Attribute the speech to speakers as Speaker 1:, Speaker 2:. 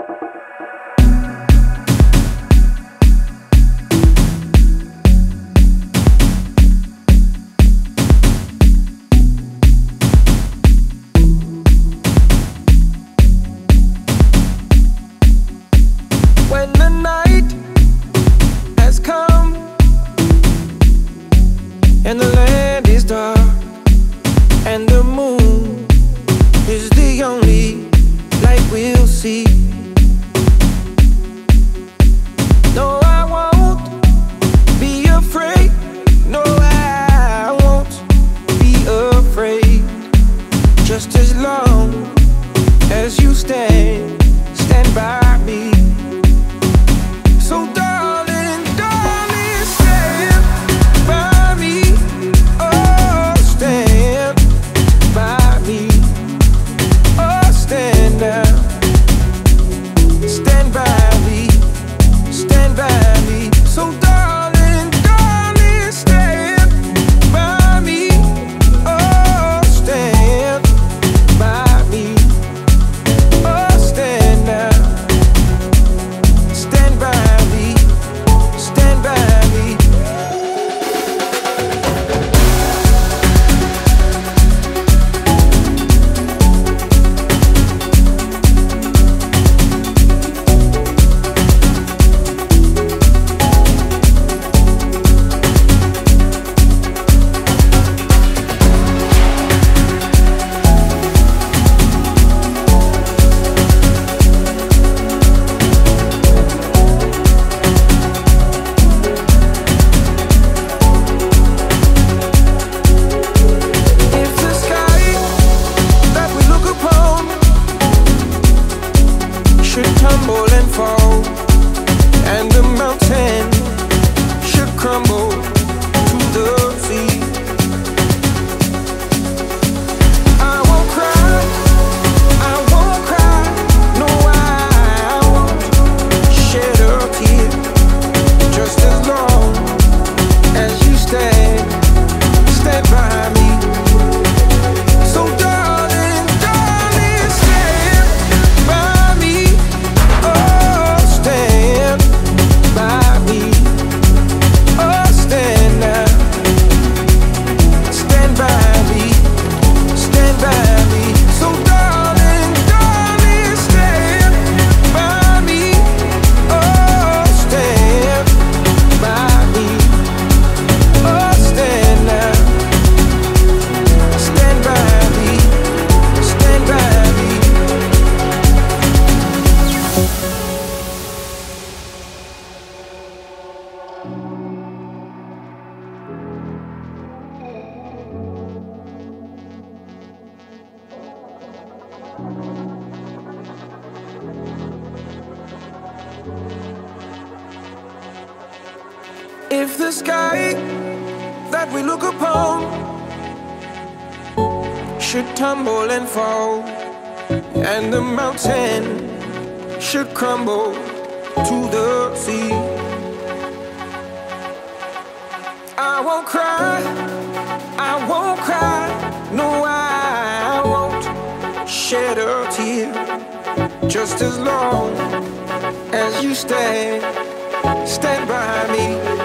Speaker 1: When the night has come and the land is dark and the moon is the only light we'll see. No, I won't be afraid. No, I won't be afraid. Just as long as you stand by me. So darling, darling, stand by me. Oh, stand by me. Oh, stand now. Stand by me. Stand by me. So darling, darling, stand by me. Oh, stand by me. Oh, stand now. Stand by me. Stand by me. If the sky that we look upon should tumble and fall, and the mountain should crumble to the sea, I won't cry, I won't cry, no, I won't shed a tear. Just as long as you stand by me. So darling, darling, stand by me. Oh, stand by me. Oh, stand now. Stand by me. Stand by me. So darling, darling, stand by me. Oh, stand by me. Oh, stand now. Stand by me. Stand by me. If the sky that we look upon should tumble and fall, and the mountain should crumble to the sea, I won't cry, I won't cry, no, I won't shed a tear. Just as long as you stand by me.